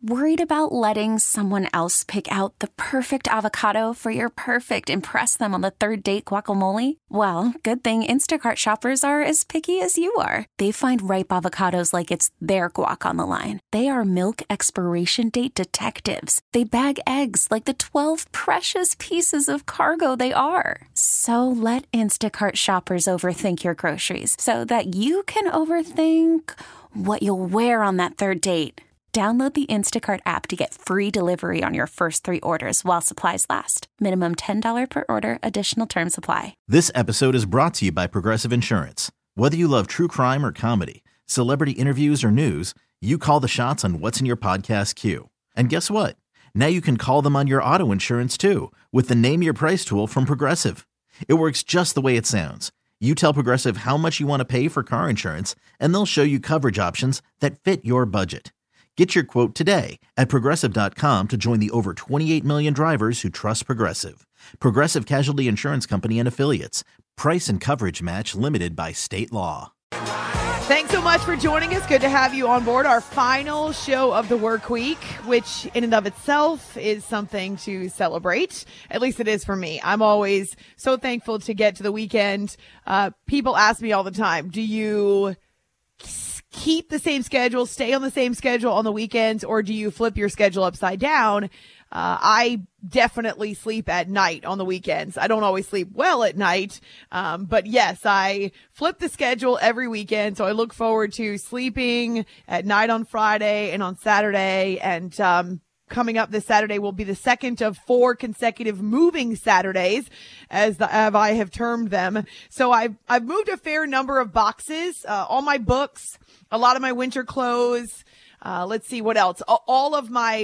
Worried about letting someone else pick out the perfect avocado for your perfect impress them on the third date guacamole? Well, good thing Instacart shoppers are as picky as you are. They find ripe avocados like it's their guac on the line. They are milk expiration date detectives. They bag eggs like the 12 precious pieces of cargo they are. So let Instacart shoppers overthink your groceries so that you can overthink what you'll wear on that third date. Download the Instacart app to get free delivery on your first 3 orders while supplies last. Minimum $10 per order. Additional terms apply. This episode is brought to you by Progressive Insurance. Whether you love true crime or comedy, celebrity interviews or news, you call the shots on what's in your podcast queue. And guess what? Now you can call them on your auto insurance too with the Name Your Price tool from Progressive. It works just the way it sounds. You tell Progressive how much you want to pay for car insurance, and they'll show you coverage options that fit your budget. Get your quote today at Progressive.com to join the over 28 million drivers who trust Progressive. Progressive Casualty Insurance Company and Affiliates. Price and coverage match limited by state law. Thanks so much for joining us. Good to have you on board our final show of the work week, which in and of itself is something to celebrate. At least it is for me. I'm always so thankful to get to the weekend. People ask me all the time, do you keep the same schedule, stay on the same schedule on the weekends, or do you flip your schedule upside down? I definitely sleep at night on the weekends. I don't always sleep well at night. But yes, I flip the schedule every weekend. So I look forward to sleeping at night on Friday and on Saturday. And, coming up this Saturday will be the second of 4 consecutive moving Saturdays, as I have termed them. So I've moved a fair number of boxes, all my books, a lot of my winter clothes. Let's see what else. All of my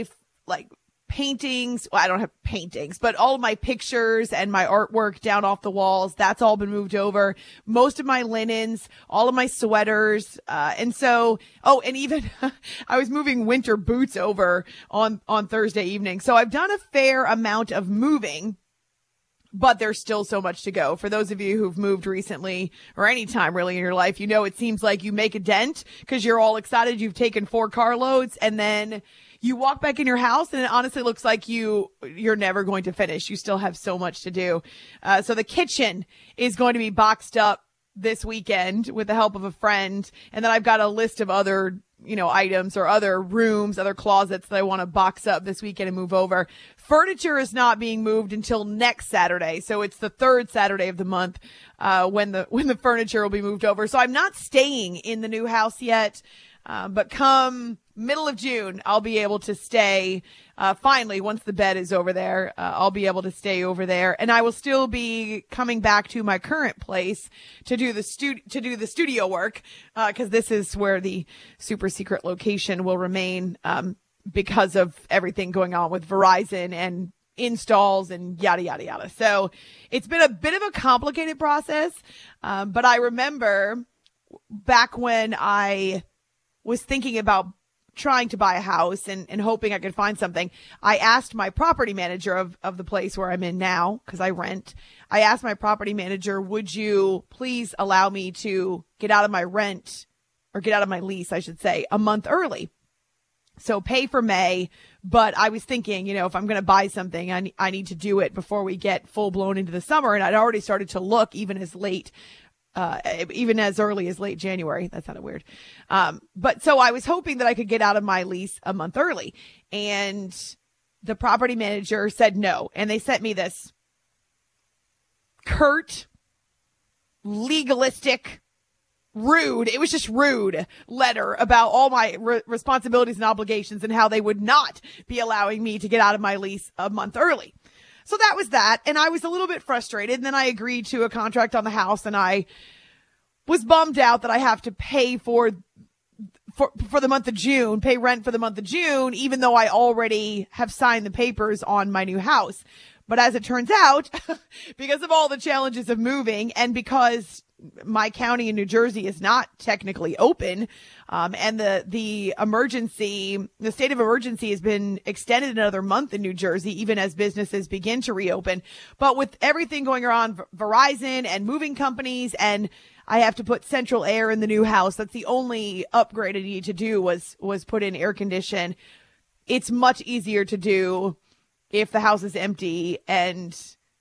paintings. Well, I don't have paintings, but all of my pictures and my artwork down off the walls, that's all been moved over. Most of my linens, all of my sweaters. And even I was moving winter boots over on Thursday evening. So I've done a fair amount of moving, but there's still so much to go. For those of you who've moved recently or any time really in your life, it seems like you make a dent because you're all excited. You've taken 4 carloads and then you walk back in your house and it honestly looks like you're never going to finish. You still have so much to do. So the kitchen is going to be boxed up this weekend with the help of a friend. And then I've got a list of other, items or other rooms, other closets that I want to box up this weekend and move over. Furniture is not being moved until next Saturday. So it's the 3rd Saturday of the month, when the furniture will be moved over. So I'm not staying in the new house yet. But come middle of June, I'll be able to stay, finally, once the bed is over there, I'll be able to stay over there. And I will still be coming back to my current place to do the studio work, cause this is where the super secret location will remain, because of everything going on with Verizon and installs and yada, yada, yada. So it's been a bit of a complicated process. But I remember back when I was thinking about trying to buy a house and hoping I could find something, I asked my property manager of the place where I'm in now, because I rent. I asked my property manager, would you please allow me to get out of my rent, or get out of my lease, I should say, a month early? So pay for May, but I was thinking, if I'm going to buy something, I need to do it before we get full blown into the summer. And I'd already started to look even as early as late January. That sounded weird. But so I was hoping that I could get out of my lease a month early, and the property manager said no. And they sent me this curt, legalistic, rude, it was just rude letter about all my responsibilities and obligations and how they would not be allowing me to get out of my lease a month early. So that was that. And I was a little bit frustrated. And then I agreed to a contract on the house, and I was bummed out that I have to pay for the month of June, pay rent for the month of June, even though I already have signed the papers on my new house. But as it turns out, because of all the challenges of moving, and because my county in New Jersey is not technically open, and the state of emergency has been extended another month in New Jersey, even as businesses begin to reopen. But with everything going around, Verizon and moving companies, and I have to put central air in the new house. That's the only upgrade I need to do was put in air condition. it's much easier to do if the house is empty and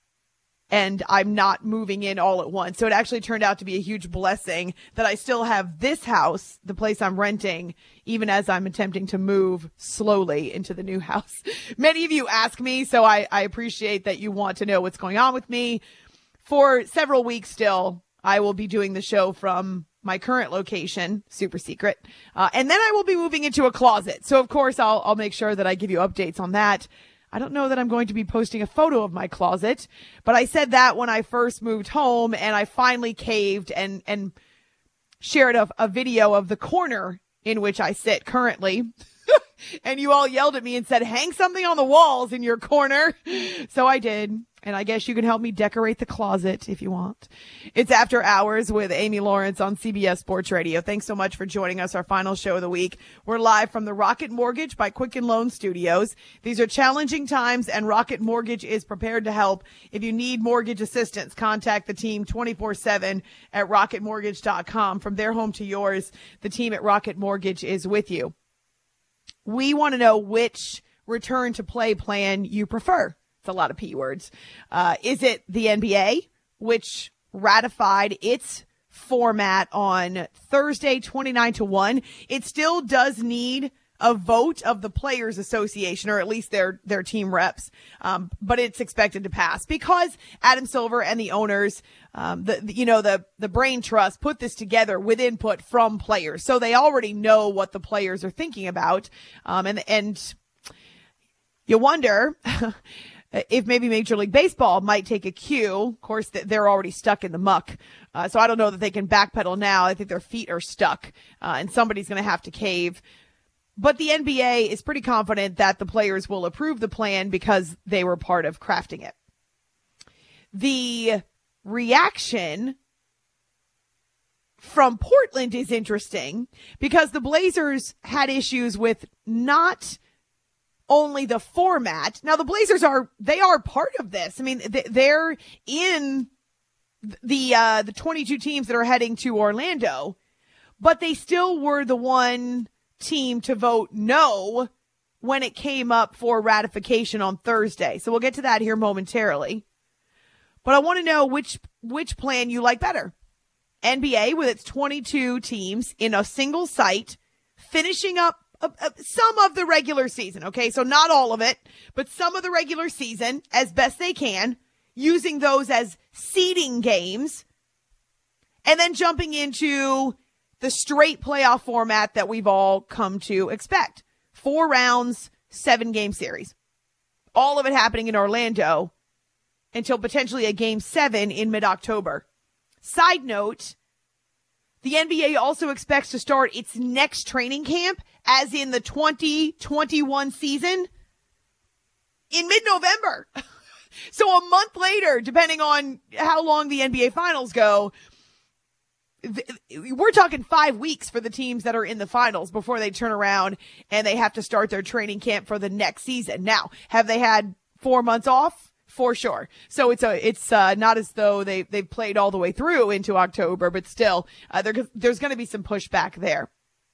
I'm not moving in all at once. So it actually turned out to be a huge blessing that I still have this house, the place I'm renting, even as I'm attempting to move slowly into the new house. Many of you ask me, so I appreciate that you want to know what's going on with me. For several weeks still, I will be doing the show from my current location, super secret. And then I will be moving into a closet. So of course I'll make sure that I give you updates on that. I don't know that I'm going to be posting a photo of my closet, but I said that when I first moved home, and I finally caved and shared a video of the corner in which I sit currently. And you all yelled at me and said, hang something on the walls in your corner. So I did. And I guess you can help me decorate the closet if you want. It's After Hours with Amy Lawrence on CBS Sports Radio. Thanks so much for joining us, our final show of the week. We're live from the Rocket Mortgage by Quicken Loan Studios. These are challenging times, and Rocket Mortgage is prepared to help. If you need mortgage assistance, contact the team 24/7 at rocketmortgage.com. From their home to yours, the team at Rocket Mortgage is with you. We want to know which return to play plan you prefer. It's a lot of P words. Is it the NBA, which ratified its format on Thursday, 29-1? It still does need a vote of the Players Association, or at least their team reps. But it's expected to pass because Adam Silver and the owners, the Brain Trust put this together with input from players. So they already know what the players are thinking about. And you wonder if maybe Major League Baseball might take a cue. Of course, they're already stuck in the muck. So I don't know that they can backpedal now. I think their feet are stuck, and somebody's going to have to cave. But the NBA is pretty confident that the players will approve the plan because they were part of crafting it. The reaction from Portland is interesting because the Blazers had issues with not only the format. Now the Blazers are part of this. I mean, they're in the 22 teams that are heading to Orlando, but they still were the one team to vote no when it came up for ratification on Thursday. So we'll get to that here momentarily. But I want to know which plan you like better. NBA with its 22 teams in a single site, finishing up some of the regular season. Okay, so not all of it, but some of the regular season as best they can, using those as seeding games, and then jumping into the straight playoff format that we've all come to expect. 4 rounds, 7-game series. All of it happening in Orlando until potentially a Game 7 in mid-October. Side note, the NBA also expects to start its next training camp, as in the 2021 season, in mid-November. So a month later, depending on how long the NBA finals go, we're talking 5 weeks for the teams that are in the finals before they turn around and they have to start their training camp for the next season. Now, have they had 4 months off? For sure. So it's not as though they've played all the way through into October, but still, there's going to be some pushback there.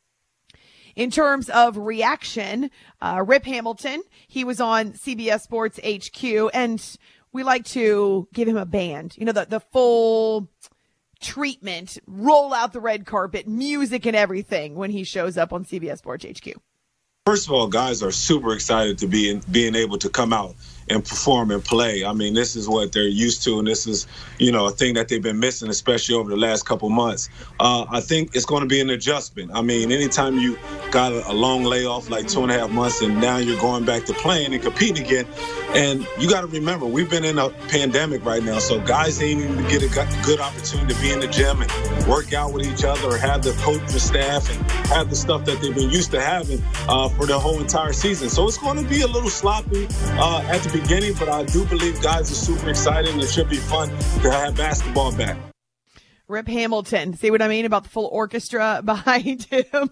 In terms of reaction, Rip Hamilton, he was on CBS Sports HQ, and we like to give him a band. You know, the full treatment, roll out the red carpet, music and everything when he shows up on CBS Sports HQ. First of all, guys are super excited to being able to come out and perform and play. I mean, this is what they're used to, and this is, a thing that they've been missing, especially over the last couple months. I think it's going to be an adjustment. I mean, anytime you got a long layoff, like 2.5 months, and now you're going back to playing and competing again, and you got to remember, we've been in a pandemic right now, so guys ain't even get a good opportunity to be in the gym and work out with each other or have the coaching staff and have the stuff that they've been used to having for the whole entire season. So it's going to be a little sloppy at the beginning, but I do believe guys are super excited and it should be fun to have basketball back. Rip Hamilton. See what I mean about the full orchestra behind him?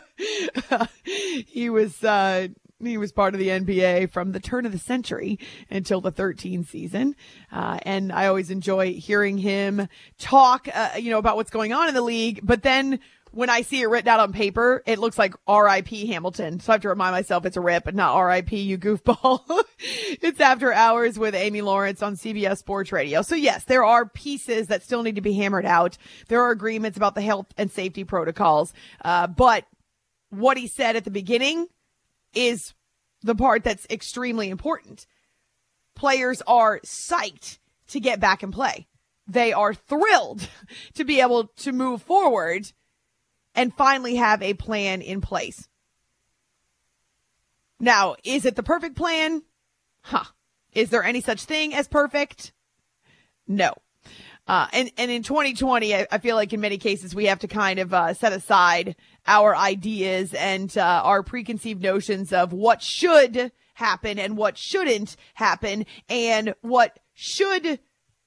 He was part of the NBA from the turn of the century until the 13 season. And I always enjoy hearing him talk, about what's going on in the league. But then when I see it written out on paper, it looks like R.I.P. Hamilton. So I have to remind myself it's a rip and not R.I.P. you goofball. It's After Hours with Amy Lawrence on CBS Sports Radio. So yes, there are pieces that still need to be hammered out. There are agreements about the health and safety protocols. But what he said at the beginning is the part that's extremely important. Players are psyched to get back and play. They are thrilled to be able to move forward and finally have a plan in place. Now, is it the perfect plan? Is there any such thing as perfect? No. And in 2020, I feel like in many cases we have to kind of set aside our ideas and our preconceived notions of what should happen and what shouldn't happen and what should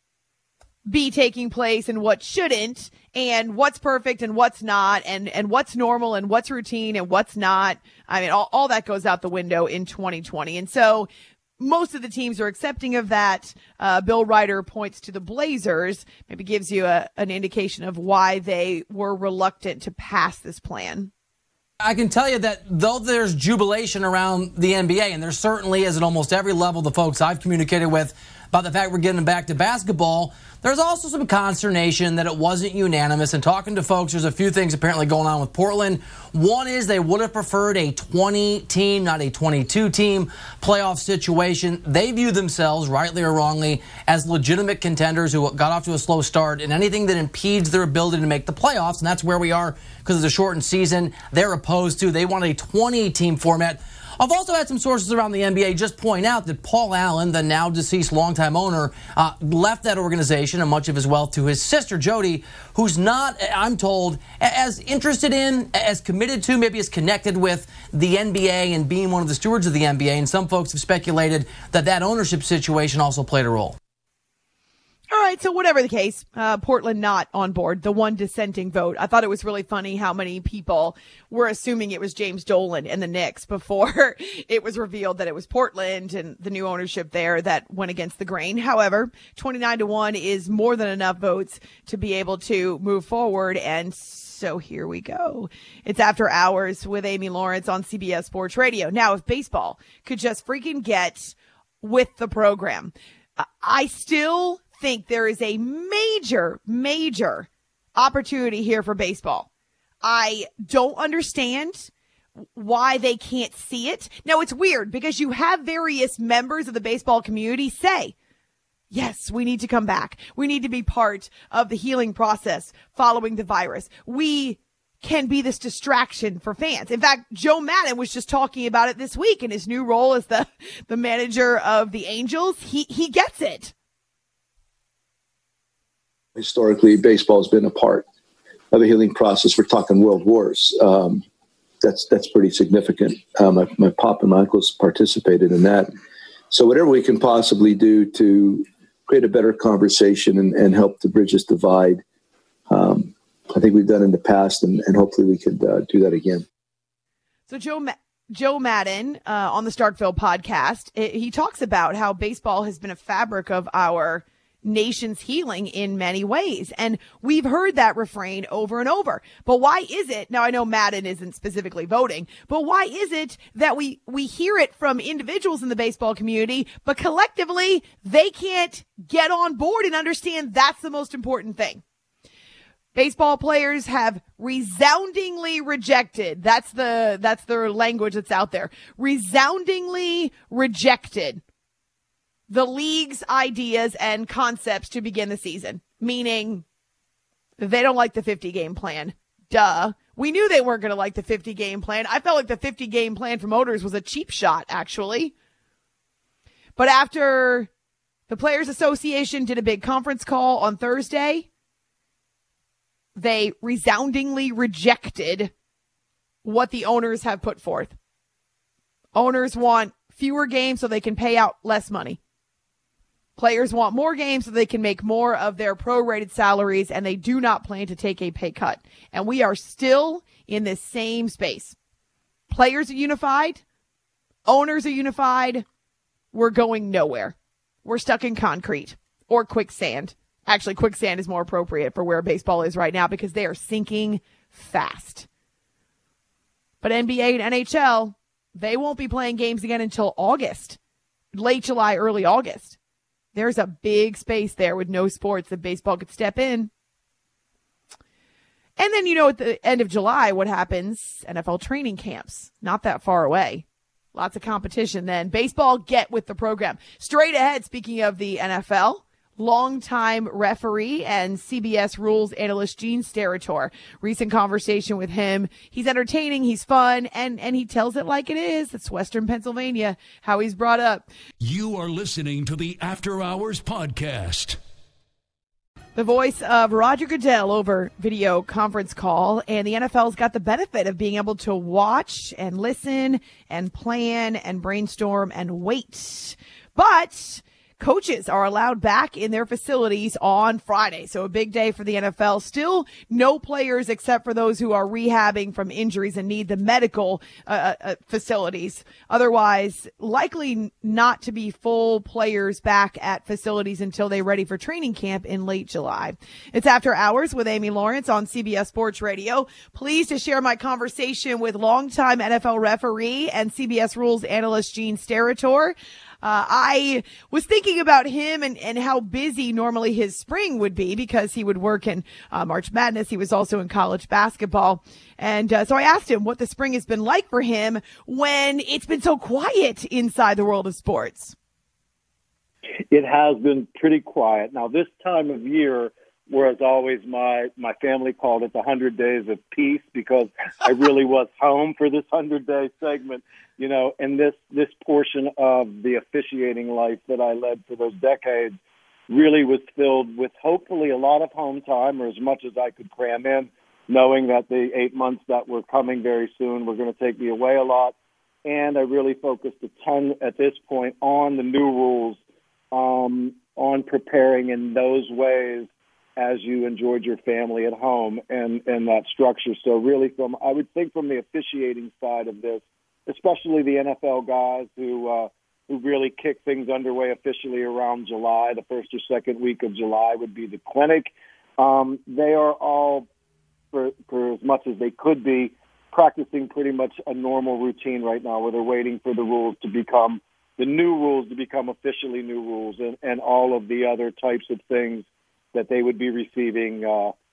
be taking place and what shouldn't and what's perfect and what's not and what's normal and what's routine and what's not. I mean, all that goes out the window in 2020. And so most of the teams are accepting of that. Bill Ryder points to the Blazers, maybe gives you an indication of why they were reluctant to pass this plan. I can tell you that though there's jubilation around the NBA, and there certainly is at almost every level, the folks I've communicated with about the fact we're getting back to basketball, there's also some consternation that it wasn't unanimous. And talking to folks, there's a few things apparently going on with Portland. One is they would have preferred a 20-team, not a 22-team playoff situation. They view themselves, rightly or wrongly, as legitimate contenders who got off to a slow start, and anything that impedes their ability to make the playoffs, and that's where we are because of the shortened season, they're opposed to. They want a 20-team format. I've also had some sources around the NBA just point out that Paul Allen, the now deceased longtime owner, left that organization and much of his wealth to his sister, Jody, who's not, I'm told, as interested in, as committed to, maybe as connected with the NBA and being one of the stewards of the NBA. And some folks have speculated that that ownership situation also played a role. All right, so whatever the case, Portland not on board, the one dissenting vote. I thought it was really funny how many people were assuming it was James Dolan and the Knicks before it was revealed that it was Portland and the new ownership there that went against the grain. However, 29-1 is more than enough votes to be able to move forward, and so here we go. It's After Hours with Amy Lawrence on CBS Sports Radio. Now, if baseball could just freaking get with the program, I still think there is a major opportunity here for baseball. I don't understand why they can't see it. Now, it's weird because you have various members of the baseball community say, yes, we need to come back. We need to be part of the healing process following the virus. We can be this distraction for fans. In fact, Joe Maddon was just talking about it this week in his new role as the manager of the Angels. He gets it. Historically, baseball has been a part of a healing process. We're talking world wars. That's pretty significant. My pop and my uncles participated in that. So whatever we can possibly do to create a better conversation and help to bridge this divide, I think we've done in the past, and hopefully we could do that again. So Joe Maddon on the Starkville podcast, he talks about how baseball has been a fabric of our nation's healing in many ways. And we've heard that refrain over and over. But why is it, now I know Maddon isn't specifically voting, but why is it that we hear it from individuals in the baseball community, but collectively they can't get on board and understand that's the most important thing? Baseball players have resoundingly rejected. That's the language that's out there. Resoundingly rejected the league's ideas and concepts to begin the season, meaning they don't like the 50-game plan. Duh. We knew they weren't going to like the 50-game plan. I felt like the 50-game plan from owners was a cheap shot, actually. But after the Players Association did a big conference call on Thursday, they resoundingly rejected what the owners have put forth. Owners want fewer games so they can pay out less money. Players want more games so they can make more of their prorated salaries, and they do not plan to take a pay cut. And we are still in this same space. Players are unified. Owners are unified. We're going nowhere. We're stuck in concrete or quicksand. Actually, quicksand is more appropriate for where baseball is right now because they are sinking fast. But NBA and NHL, they won't be playing games again until August, late July, early August. There's a big space there with no sports that baseball could step in. And then, at the end of July, what happens? NFL training camps, not that far away. Lots of competition then. Baseball, get with the program. Straight ahead, speaking of the NFL, longtime referee and CBS rules analyst Gene Steratore. Recent conversation with him. He's entertaining, he's fun, and he tells it like it is. It's Western Pennsylvania, how he's brought up. You are listening to the After Hours Podcast. The voice of Roger Goodell over video conference call, and the NFL's got the benefit of being able to watch and listen and plan and brainstorm and wait. But coaches are allowed back in their facilities on Friday. So a big day for the NFL. Still no players except for those who are rehabbing from injuries and need the medical facilities. Otherwise, likely not to be full players back at facilities until they're ready for training camp in late July. It's After Hours with Amy Lawrence on CBS Sports Radio. Pleased to share my conversation with longtime NFL referee and CBS Rules analyst Gene Steratore. I was thinking about him and how busy normally his spring would be because he would work in March Madness. He was also in college basketball. And so I asked him what the spring has been like for him when it's been so quiet inside the world of sports. It has been pretty quiet. Now, this time of year, whereas always my family called it the 100 Days of Peace because I really was home for this 100-day segment. And this portion of the officiating life that I led for those decades really was filled with hopefully a lot of home time, or as much as I could cram in, knowing that the 8 months that were coming very soon were going to take me away a lot. And I really focused a ton at this point on the new rules, on preparing in those ways as you enjoyed your family at home and that structure. So really I would think from the officiating side of this, especially the NFL guys who really kick things underway officially around July. The first or second week of July would be the clinic. They are all, for as much as they could be, practicing pretty much a normal routine right now where they're waiting for the rules to become, the new rules to become officially new rules and all of the other types of things that they would be receiving,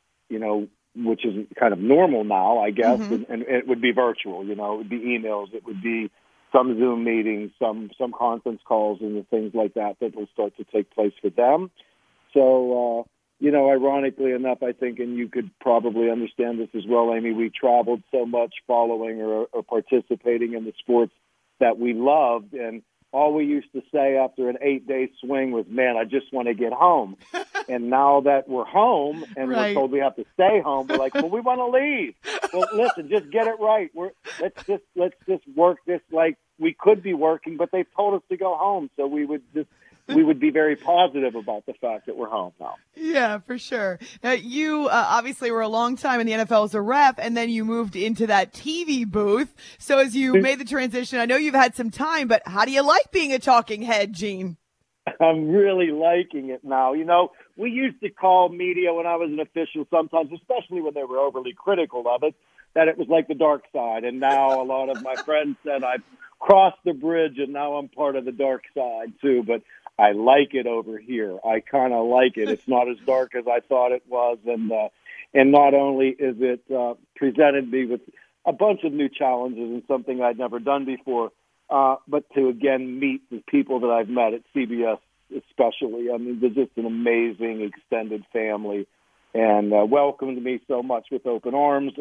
which is kind of normal now, I guess, and it would be virtual, it would be emails, it would be some Zoom meetings, some conference calls and things like that will start to take place for them. So, ironically enough, I think, and you could probably understand this as well, Amy, we traveled so much following or participating in the sports that we loved, and all we used to say after an 8-day swing was, man, I just want to get home. And now that we're home and we're told we have to stay home, we're like, well, we want to leave. Well, listen, just get it right. Let's just work this like we could be working, but they've told us to go home. So we would be very positive about the fact that we're home now. Yeah, for sure. Now, you obviously were a long time in the NFL as a rep, and then you moved into that TV booth. So as you made the transition, I know you've had some time, but how do you like being a talking head, Gene? I'm really liking it now. We used to call media when I was an official sometimes, especially when they were overly critical of it, that it was like the dark side. And now a lot of my friends said I've crossed the bridge and now I'm part of the dark side too. But I like it over here. I kind of like it. It's not as dark as I thought it was. And not only is it presented me with a bunch of new challenges and something I'd never done before, but to, again, meet the people that I've met at CBS especially. I mean, they're just an amazing extended family and welcomed me so much with open arms.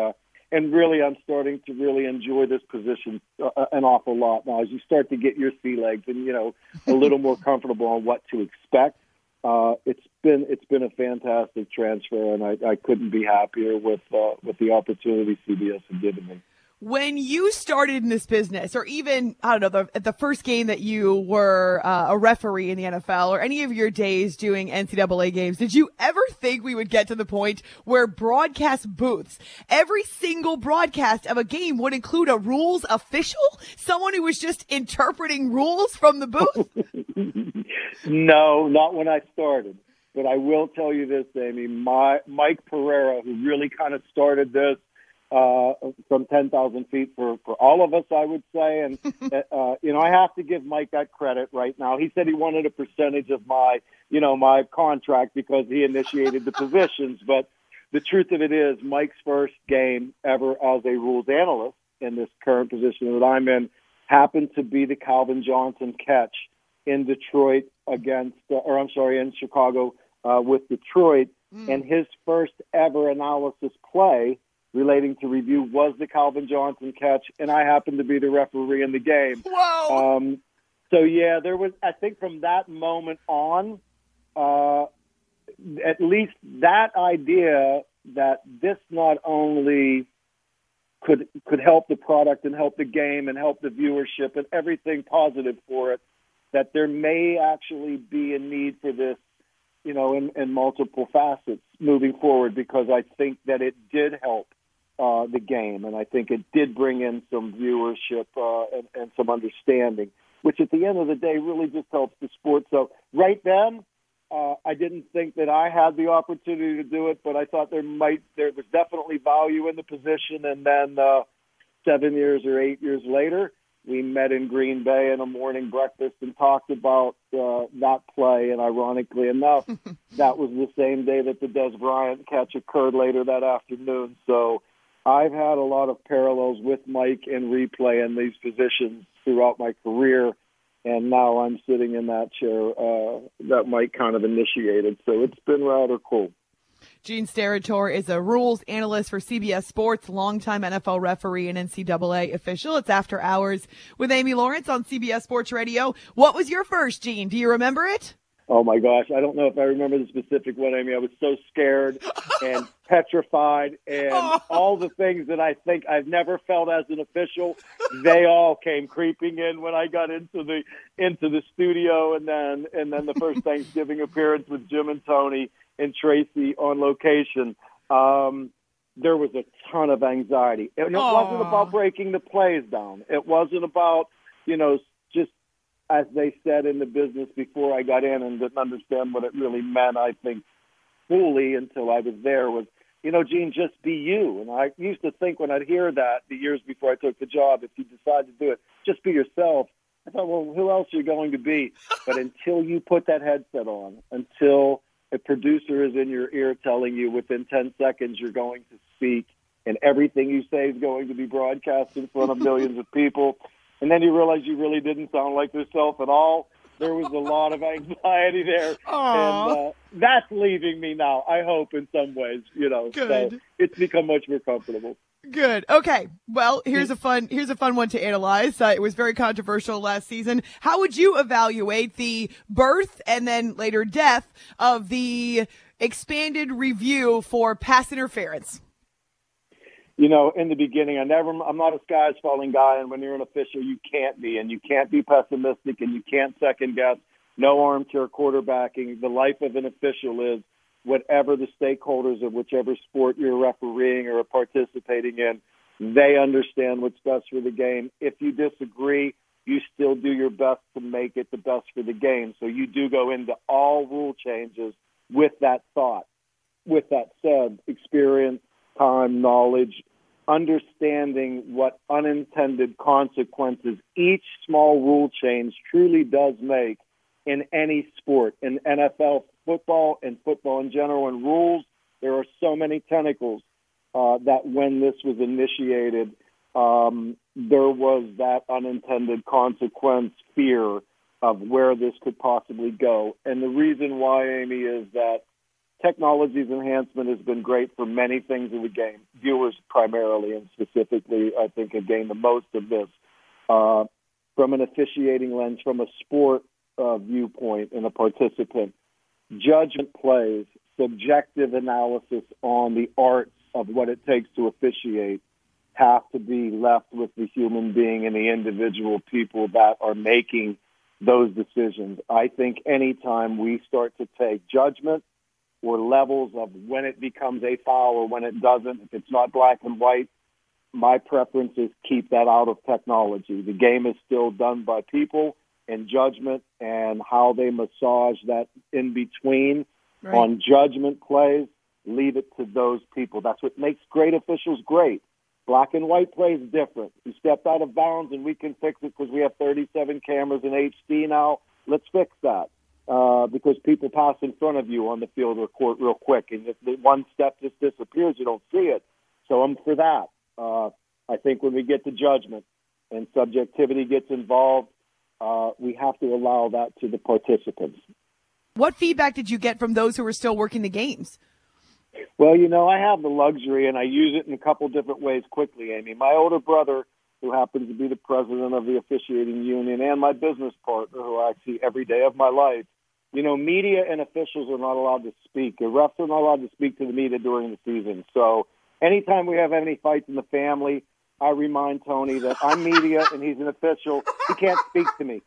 And really, I'm starting to really enjoy this position an awful lot now. As you start to get your sea legs and, a little more comfortable on what to expect, it's been a fantastic transfer, and I couldn't be happier with the opportunity CBS has given me. When you started in this business, or even, I don't know, the first game that you were a referee in the NFL, or any of your days doing NCAA games, did you ever think we would get to the point where broadcast booths, every single broadcast of a game would include a rules official? Someone who was just interpreting rules from the booth? No, not when I started. But I will tell you this, Amy, Mike Pereira, who really kind of started this from 10,000 feet for all of us, I would say. And, I have to give Mike that credit right now. He said he wanted a percentage of my contract because he initiated the positions. But the truth of it is Mike's first game ever as a rules analyst in this current position that I'm in happened to be the Calvin Johnson catch in Detroit in Chicago with Detroit. And his first ever analysis play relating to review was the Calvin Johnson catch, and I happened to be the referee in the game. Whoa! There was, I think from that moment on, at least that idea that this not only could help the product and help the game and help the viewership and everything positive for it, that there may actually be a need for this, in multiple facets moving forward, because I think that it did help the game, and I think it did bring in some viewership and some understanding, which at the end of the day really just helps the sport. So right then, I didn't think that I had the opportunity to do it, but I thought there was definitely value in the position. And then 7 years or 8 years later, we met in Green Bay in a morning breakfast and talked about that play. And ironically enough, that was the same day that the Des Bryant catch occurred later that afternoon. So I've had a lot of parallels with Mike in replay in these positions throughout my career. And now I'm sitting in that chair that Mike kind of initiated. So it's been rather cool. Gene Steratore is a rules analyst for CBS Sports, longtime NFL referee and NCAA official. It's After Hours with Amy Lawrence on CBS Sports Radio. What was your first, Gene? Do you remember it? Oh, my gosh. I don't know if I remember the specific one, Amy. I was so scared and petrified, and all the things that I think I've never felt as an official, they all came creeping in when I got into the studio, and then the first Thanksgiving appearance with Jim and Tony and Tracy on location. There was a ton of anxiety. And it wasn't about breaking the plays down. It wasn't about, just as they said in the business before I got in and didn't understand what it really meant, I think, fully until I was there, was, Gene, just be you. And I used to think when I'd hear that the years before I took the job, if you decide to do it, just be yourself. I thought, well, who else are you going to be? But until you put that headset on, until a producer is in your ear telling you within 10 seconds you're going to speak and everything you say is going to be broadcast in front of millions of people, and then you realize you really didn't sound like yourself at all, there was a lot of anxiety there. And that's leaving me now, I hope, in some ways. Good. So it's become much more comfortable. Good. Okay. Well, here's a fun one to analyze. It was very controversial last season. How would you evaluate the birth and then later death of the expanded review for pass interference? In the beginning, I'm not a skies falling guy, and when you're an official, you can't be, and you can't be pessimistic, and you can't second guess. No armchair quarterbacking. The life of an official is whatever the stakeholders of whichever sport you're refereeing or participating in, they understand what's best for the game. If you disagree, you still do your best to make it the best for the game. So you do go into all rule changes with that thought. With that said, experience, time, knowledge, understanding what unintended consequences each small rule change truly does make in any sport, in NFL football and football in general, and rules. There are so many tentacles that when this was initiated, there was that unintended consequence fear of where this could possibly go. And the reason why, Amy, is that technology's enhancement has been great for many things in the game. Viewers primarily and specifically, I think, have gained the most of this. From an officiating lens, from a sport viewpoint and a participant, judgment plays, subjective analysis on the art of what it takes to officiate have to be left with the human being and the individual people that are making those decisions. I think anytime we start to take judgment or levels of when it becomes a foul or when it doesn't, if it's not black and white, my preference is keep that out of technology. The game is still done by people and judgment, and how they massage that in between Right. On judgment plays, leave it to those people. That's what makes great officials great. Black and white play is different. You stepped out of bounds, and we can fix it because we have 37 cameras in HD now. Let's fix that because people pass in front of you on the field or court real quick, and if the one step just disappears, you don't see it. So I'm for that. I think when we get to judgment and subjectivity gets involved, we have to allow that to the participants. What feedback did you get from those who were still working the games? Well, I have the luxury, and I use it in a couple different ways quickly, Amy. My older brother, who happens to be the president of the officiating union, and my business partner, who I see every day of my life, media and officials are not allowed to speak. The refs are not allowed to speak to the media during the season. So anytime we have any fights in the family, I remind Tony that I'm media and he's an official. He can't speak to me.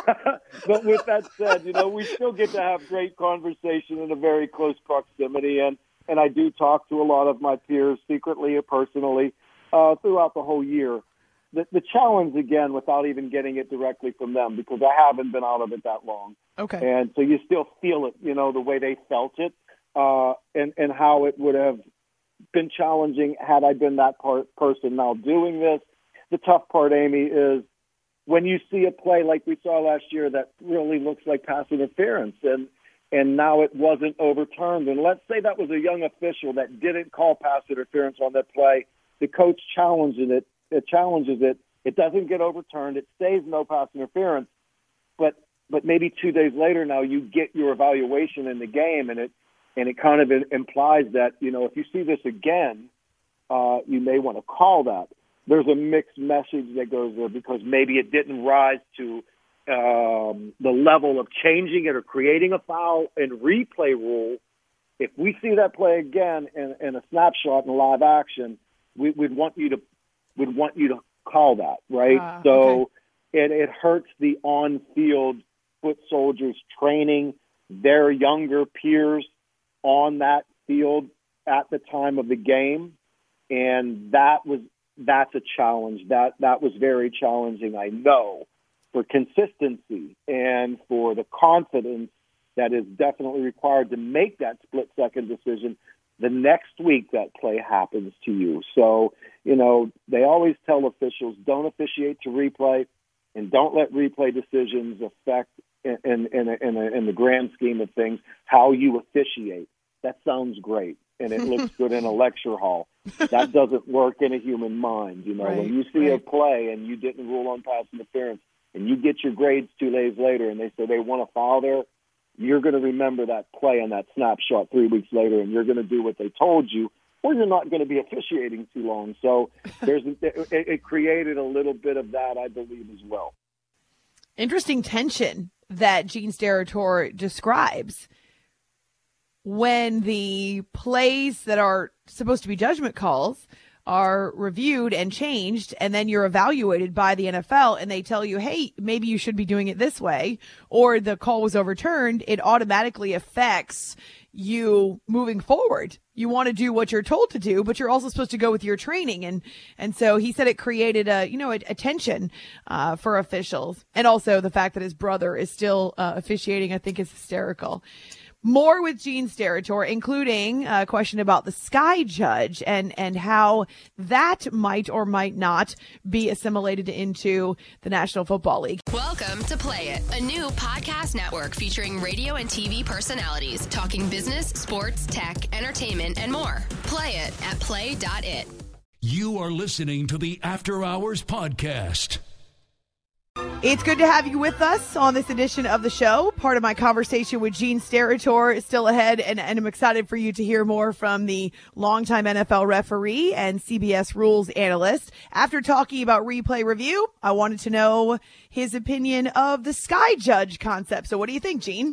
But with that said, we still get to have great conversation in a very close proximity, and I do talk to a lot of my peers secretly or personally throughout the whole year. The challenge, again, without even getting it directly from them, because I haven't been out of it that long. Okay. And so you still feel it, the way they felt it, and how it would have been challenging had I been that person now doing this. The tough part, Amy, is when you see a play like we saw last year that really looks like pass interference, and now it wasn't overturned. And let's say that was a young official that didn't call pass interference on that play. The coach challenges it. It doesn't get overturned. It stays no pass interference. But maybe 2 days later now you get your evaluation in the game, and it kind of implies that, if you see this again, you may want to call that. There's a mixed message that goes there because maybe it didn't rise to the level of changing it or creating a foul and replay rule. If we see that play again in a snapshot in live action, we'd want you to call that, right? So it hurts the on-field foot soldiers training their younger peers on that field at the time of the game, and that's a challenge. That was very challenging, I know, for consistency and for the confidence that is definitely required to make that split-second decision the next week that play happens to you. So, they always tell officials, don't officiate to replay and don't let replay decisions affect, in the grand scheme of things, how you officiate. That sounds great, and it looks good in a lecture hall. That doesn't work in a human mind. Right, when you see a play and you didn't rule on pass interference and you get your grades 2 days later and they say they want a foul there, you're going to remember that play and that snapshot 3 weeks later, and you're going to do what they told you, or you're not going to be officiating too long. So it created a little bit of that, I believe, as well. Interesting tension that Gene Steratore describes when the plays that are supposed to be judgment calls are reviewed and changed, and then you're evaluated by the NFL and they tell you, hey, maybe you should be doing it this way, or the call was overturned. It automatically affects you moving forward. You want to do what you're told to do, but you're also supposed to go with your training. And so he said it created a tension for officials. And also the fact that his brother is still officiating, I think, is hysterical. More with Gene Steratore, including a question about the Sky Judge and how that might or might not be assimilated into the National Football League. Welcome to Play It, a new podcast network featuring radio and TV personalities talking business, sports, tech, entertainment, and more. Play it at play.it. You are listening to the After Hours Podcast. It's good to have you with us on this edition of the show. Part of my conversation with Gene Steratore is still ahead, and I'm excited for you to hear more from the longtime NFL referee and CBS rules analyst. After talking about replay review, I wanted to know his opinion of the Sky Judge concept. So what do you think, Gene?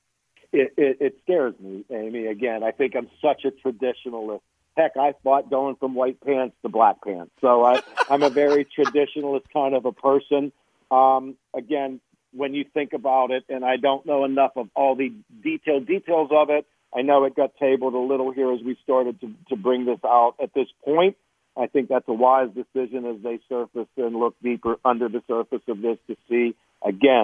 It scares me, Amy. Again, I think I'm such a traditionalist. Heck, I fought going from white pants to black pants. So I'm a very traditionalist kind of a person. Again, when you think about it, and I don't know enough of all the details of it, I know it got tabled a little here as we started to bring this out at this point. I think that's a wise decision as they surface and look deeper under the surface of this to see, again,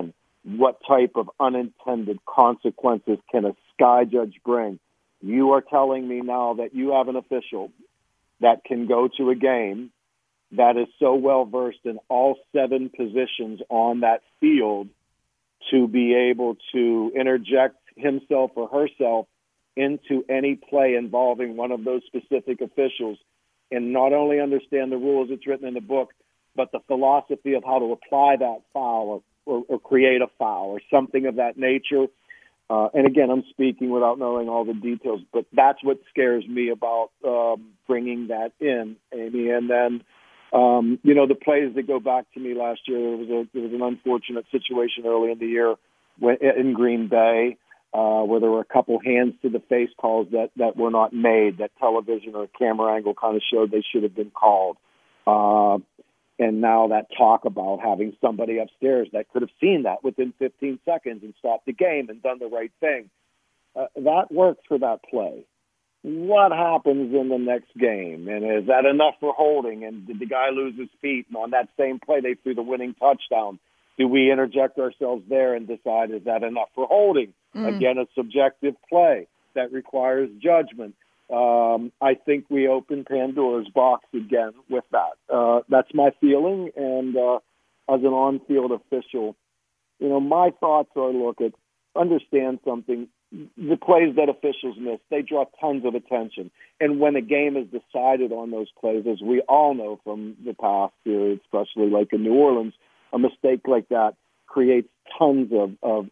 what type of unintended consequences can a sky judge bring? You are telling me now that you have an official that can go to a game that is so well-versed in all 7 positions on that field to be able to interject himself or herself into any play involving one of those specific officials and not only understand the rules it's written in the book, but the philosophy of how to apply that foul or create a foul or something of that nature. And again, I'm speaking without knowing all the details, but that's what scares me about bringing that in, Amy. And then, the plays that go back to me last year, there was an unfortunate situation early in the year in Green Bay where there were a couple hands to the face calls that were not made, that television or camera angle kind of showed they should have been called. And now that talk about having somebody upstairs that could have seen that within 15 seconds and stopped the game and done the right thing, that worked for that play. What happens in the next game? And is that enough for holding? And did the guy lose his feet? And on that same play, they threw the winning touchdown. Do we interject ourselves there and decide, is that enough for holding? Again, a subjective play that requires judgment. I think we open Pandora's box again with that. That's my feeling. And as an on-field official, my thoughts are, understand something. The plays that officials miss, they draw tons of attention. And when a game is decided on those plays, as we all know from the past period, especially like in New Orleans, a mistake like that creates tons of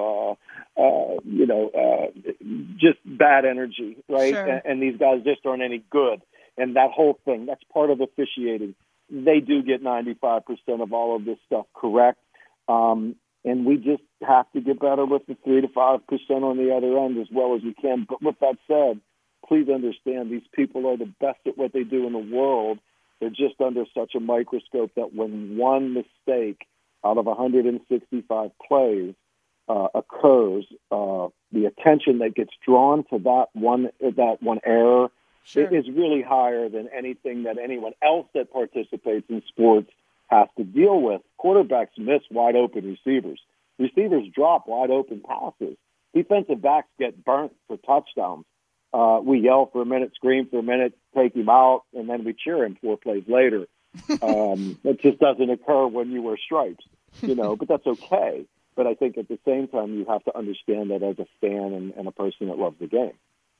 just bad energy, right? Sure. And these guys just aren't any good. And that whole thing, that's part of officiating. They do get 95% of all of this stuff correct. And we just have to get better with the 3 to 5% on the other end as well as we can. But with that said, please understand these people are the best at what they do in the world. They're just under such a microscope that when one mistake out of 165 plays occurs, the attention that gets drawn to that one error is really higher than anything that anyone else that participates in sports has to deal with. Quarterbacks miss wide open receivers. Receivers drop wide open passes. Defensive backs get burnt for touchdowns. We yell for a minute, scream for a minute, take him out, and then we cheer him 4 plays later. It just doesn't occur when you wear stripes, but that's okay. But I think at the same time, you have to understand that as a fan and a person that loves the game.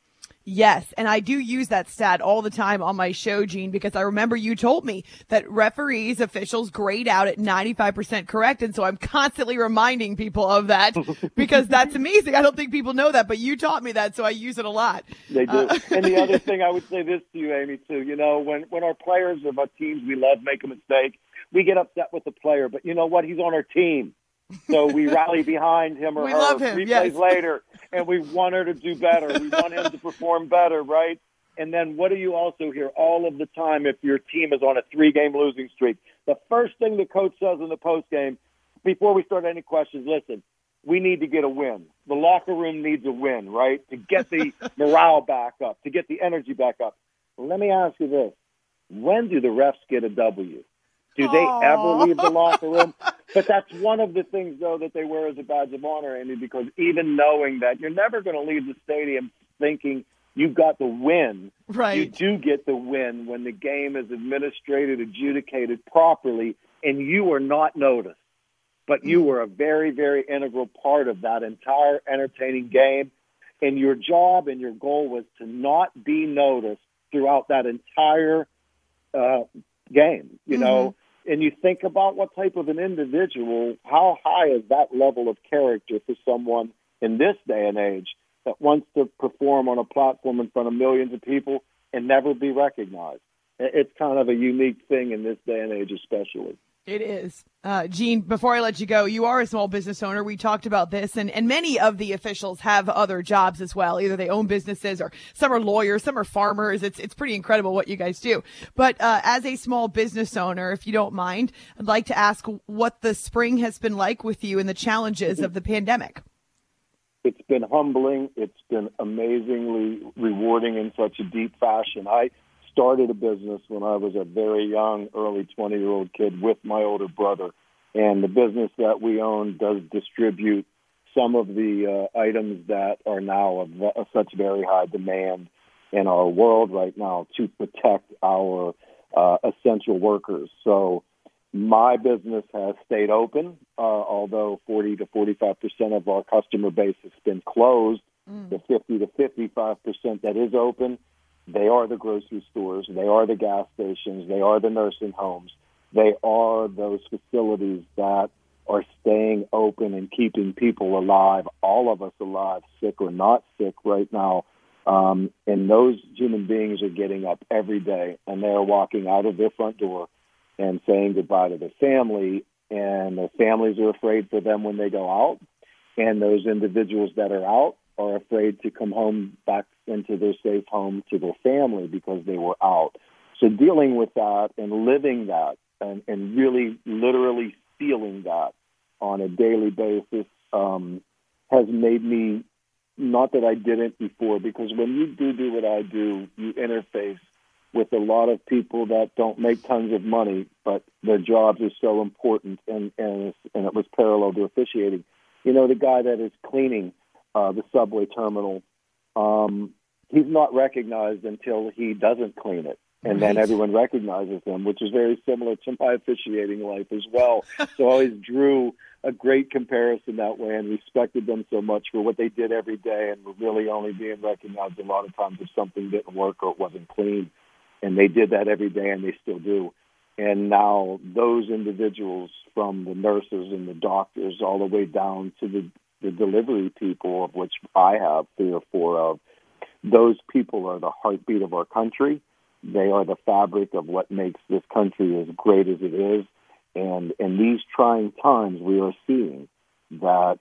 Yes, and I do use that stat all the time on my show, Gene, because I remember you told me that referees, officials grade out at 95% correct, and so I'm constantly reminding people of that because that's amazing. I don't think people know that, but you taught me that, so I use it a lot. They do. And the other thing I would say this to you, Amy, too, when our players of our teams we love make a mistake, we get upset with the player, but you know what? He's on our team. So we rally behind him or we her love him, 3 yes. plays later, and we want her to do better. We want him to perform better, right? And then what do you also hear all of the time if your team is on a 3-game losing streak? The first thing the coach says in the postgame, before we start any questions, listen, we need to get a win. The locker room needs a win, right, to get the morale back up, to get the energy back up. Well, let me ask you this. When do the refs get a W? Do they ever leave the locker room? But that's one of the things, though, that they wear as a badge of honor, Amy, because even knowing that you're never going to leave the stadium thinking you've got the win, right. You do get the win when the game is administrated, adjudicated properly, and you are not noticed. But you were a very, very integral part of that entire entertaining game, and your job and your goal was to not be noticed throughout that entire game, And you think about what type of an individual, how high is that level of character for someone in this day and age that wants to perform on a platform in front of millions of people and never be recognized? It's kind of a unique thing in this day and age especially. It is. Gene, before I let you go, you are a small business owner. We talked about this, and many of the officials have other jobs as well. Either they own businesses or some are lawyers, some are farmers. It's pretty incredible what you guys do. But as a small business owner, if you don't mind, I'd like to ask what the spring has been like with you and the challenges of the pandemic. It's been humbling. It's been amazingly rewarding in such a deep fashion. I started a business when I was a very young, early 20-year-old kid with my older brother. And the business that we own does distribute some of the items that are now of such very high demand in our world right now to protect our essential workers. So my business has stayed open, although 40 to 45% of our customer base has been closed. The 50 to 55% that is open, they are the grocery stores, they are the gas stations, they are the nursing homes. They are those facilities that are staying open and keeping people alive, all of us alive, sick or not sick right now. And those human beings are getting up every day, and they're walking out of their front door and saying goodbye to their family, and their families are afraid for them when they go out, and those individuals that are out are afraid to come home back into their safe home to their family because they were out. So dealing with that and living that and really literally feeling that on a daily basis has made me, not that I didn't before, because when you do what I do, you interface with a lot of people that don't make tons of money, but their jobs are so important, and it was parallel to officiating. You know, the guy that is cleaning the subway terminal, he's not recognized until he doesn't clean it. And then everyone recognizes him, which is very similar to my officiating life as well. So I always drew a great comparison that way and respected them so much for what they did every day, and were really only being recognized a lot of times if something didn't work or it wasn't clean. And they did that every day, and they still do. And now those individuals, from the nurses and the doctors all the way down to the delivery people, of which I have 3 or 4 of, those people are the heartbeat of our country. They are the fabric of what makes this country as great as it is. And in these trying times, we are seeing that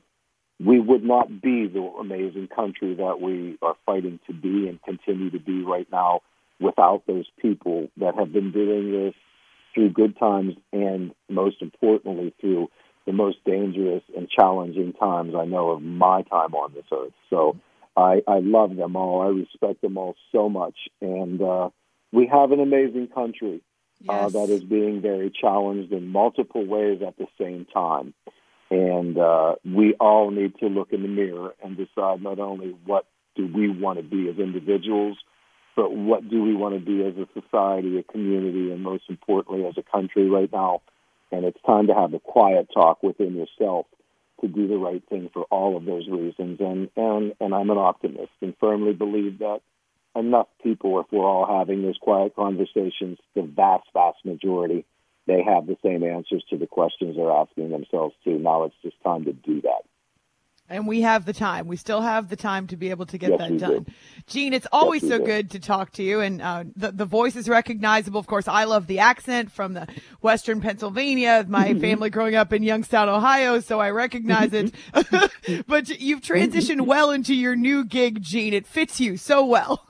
we would not be the amazing country that we are fighting to be and continue to be right now without those people that have been doing this through good times and, most importantly, through the most dangerous and challenging times I know of my time on this earth. So I love them all. I respect them all so much. And we have an amazing country that is being very challenged in multiple ways at the same time. And we all need to look in the mirror and decide not only what do we want to be as individuals, but what do we want to be as a society, a community, and most importantly as a country right now. And it's time to have the quiet talk within yourself to do the right thing for all of those reasons. And I'm an optimist and firmly believe that enough people, if we're all having those quiet conversations, the vast, vast majority, they have the same answers to the questions they're asking themselves too. Now it's just time to do that. And we have the time. We still have the time to be able to get that done. Gene, it's always so good to talk to you. And the voice is recognizable. Of course, I love the accent from the Western Pennsylvania, my family growing up in Youngstown, Ohio, so I recognize it. But you've transitioned well into your new gig, Gene. It fits you so well.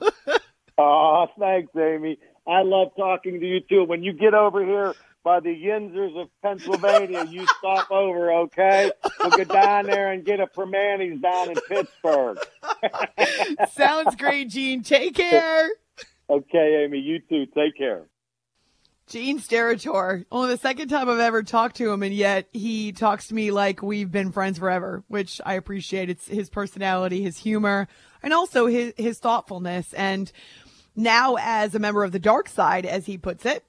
Oh, thanks, Amy. I love talking to you, too. When you get over here by the Yinzers of Pennsylvania, you stop over, okay? We'll go down there and get a Permanis down in Pittsburgh. Sounds great, Gene. Take care. Okay, Amy, you too. Take care. Gene Steratore. Only the second time I've ever talked to him, and yet he talks to me like we've been friends forever, which I appreciate. It's his personality, his humor, and also his thoughtfulness. And now, as a member of the dark side, as he puts it,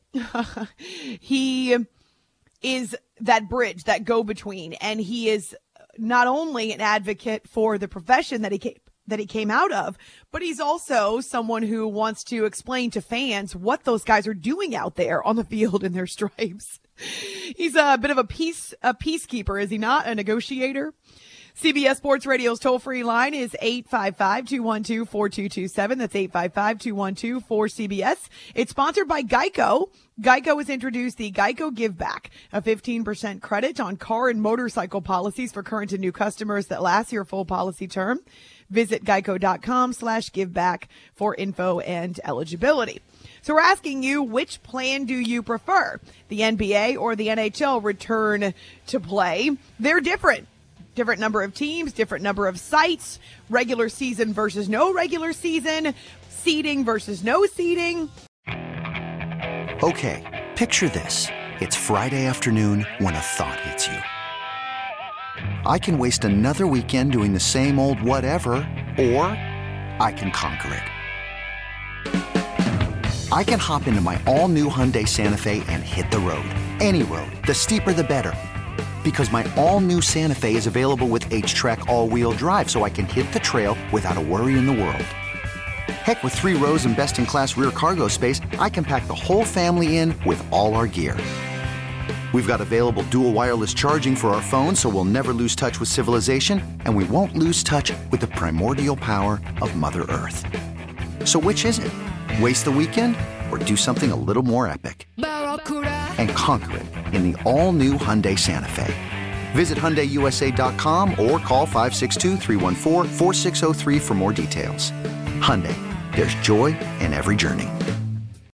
he is that bridge, that go-between, and he is not only an advocate for the profession that he came out of, but he's also someone who wants to explain to fans what those guys are doing out there on the field in their stripes. He's a bit of a peacekeeper, is he not? A negotiator? CBS Sports Radio's toll-free line is 855-212-4227. That's 855-212-4CBS. It's sponsored by Geico. Geico has introduced the Geico Give Back, a 15% credit on car and motorcycle policies for current and new customers that last your full policy term. Visit geico.com/giveback for info and eligibility. So we're asking you, which plan do you prefer? The NBA or the NHL return to play? They're different. Different number of teams, different number of sites, regular season versus no regular season, seeding versus no seeding. Okay, picture this. It's Friday afternoon when a thought hits you. I can waste another weekend doing the same old whatever, or I can conquer it. I can hop into my all-new Hyundai Santa Fe and hit the road. Any road. The steeper, the better. Because my all-new Santa Fe is available with H-Track all-wheel drive, so I can hit the trail without a worry in the world. Heck, with 3 rows and best-in-class rear cargo space, I can pack the whole family in with all our gear. We've got available dual wireless charging for our phones, so we'll never lose touch with civilization, and we won't lose touch with the primordial power of Mother Earth. So which is it? Waste the weekend or do something a little more epic? And conquer it in the all-new Hyundai Santa Fe. Visit HyundaiUSA.com or call 562-314-4603 for more details. Hyundai, there's joy in every journey.